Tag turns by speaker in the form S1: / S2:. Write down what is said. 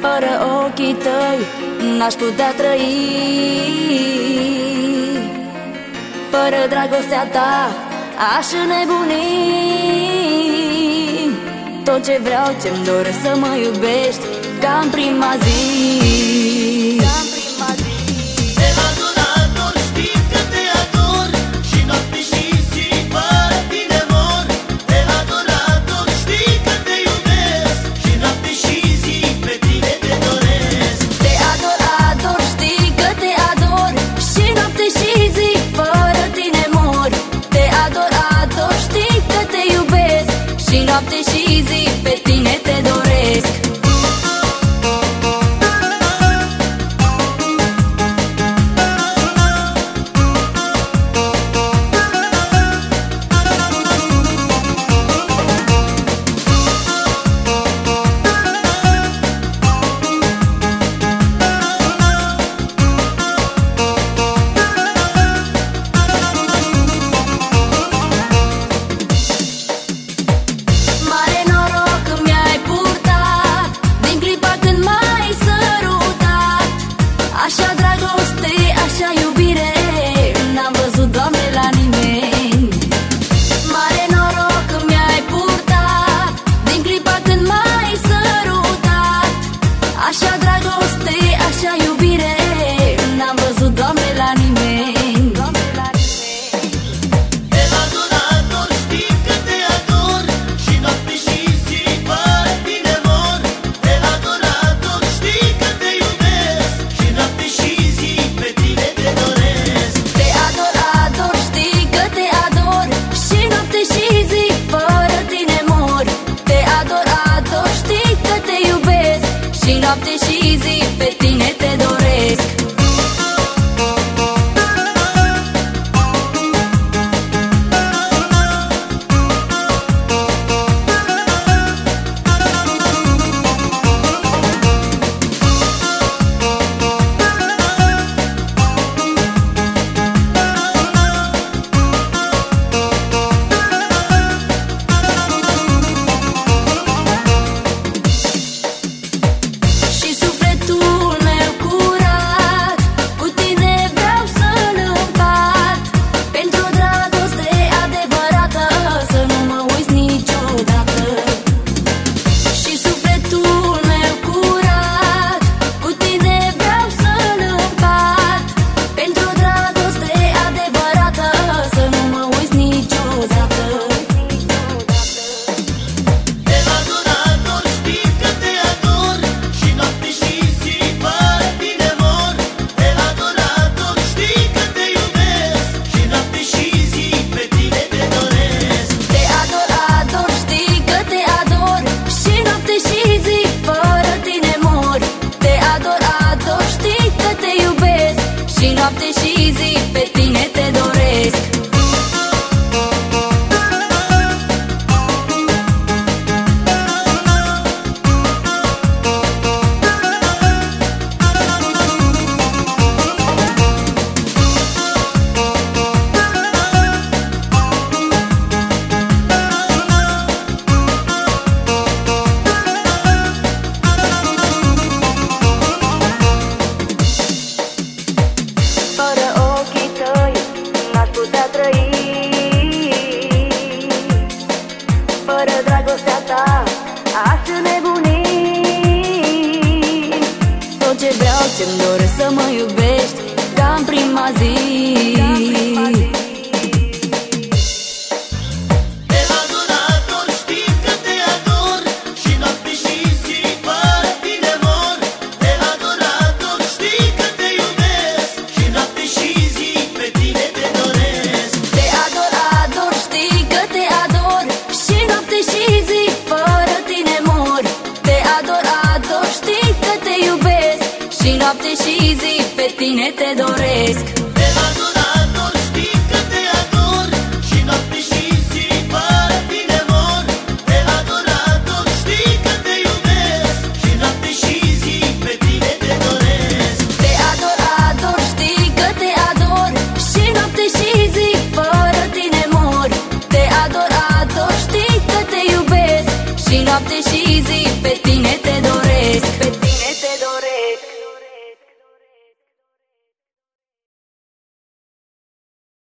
S1: Fără ochii tăi n-aș putea trăi. Fără dragostea ta aș înnebuni. Tot ce vreau, ce-mi doresc, să mă iubești ca în prima zi.
S2: Te ador, ador, știi că te ador, și noapte și zi fără tine mor. Te ador, ador, știi că te iubesc, și noapte și zi pe tine te doresc.
S1: Te ador, ador, știi că te ador, și noapte și zi fără tine mor. Te ador, ador, știi că te iubesc, și noapte și zi pe tine te doresc. Așa dragoste, așa iubire n-am văzut, Doamne, la nimeni. Mare noroc mi-ai purtat din clipa când m-ai sărutat. Așa dragoste, așa iubire n-am văzut, Doamne, la nimeni.
S2: Te ador, ador, știi că te ador, și noapte și zi fără tine mor. Te ador, ador, știi că te iubesc, și noapte și zi pe tine te doresc.
S1: Te ador, ador, știi că te ador, și noapte și zi fără tine mor. Te ador, ador, știi că te iubesc, și noapte și zi pe tine te doresc. Și noapte și zi pe tine te doresc. Fără dragostea ta aș înnebuni. Tot ce vreau, ce-mi doresc, să mă iubești ca în prima zi.
S2: Te ador, ador, știi că te ador, și noapte și zi fără tine mor. Te ador, ador, știi că te iubesc, și noapte și zi pe tine te doresc.
S1: Te ador, ador, știi că te ador, și noapte și zi fără tine mor. Te ador, ador, știi că te iubesc, și noapte și zi pe tine te doresc.